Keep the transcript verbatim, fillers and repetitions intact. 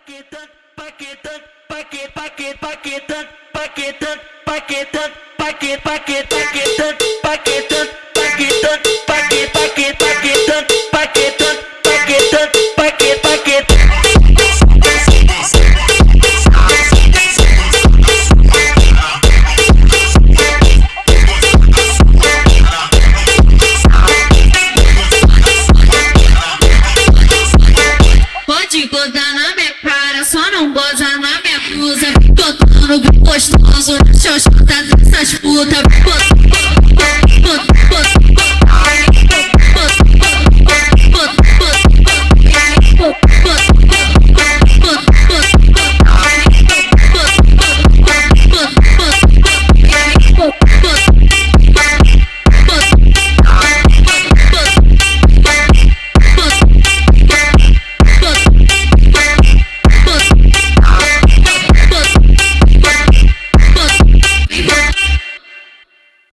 paquetando, paquetando, paquet, paquet, paquetando, paquetando, paquetando, paquet, paquet, paquetando, paquetando, paquetando, paquet, paquet, paquetando, paquetando, paquetando, paquet, paquet. Pode gozar na minha cara, só não goza na minha blusa. Botando bem gostoso, xoxota dessas putas. Bot, bot, bot, bot, bot.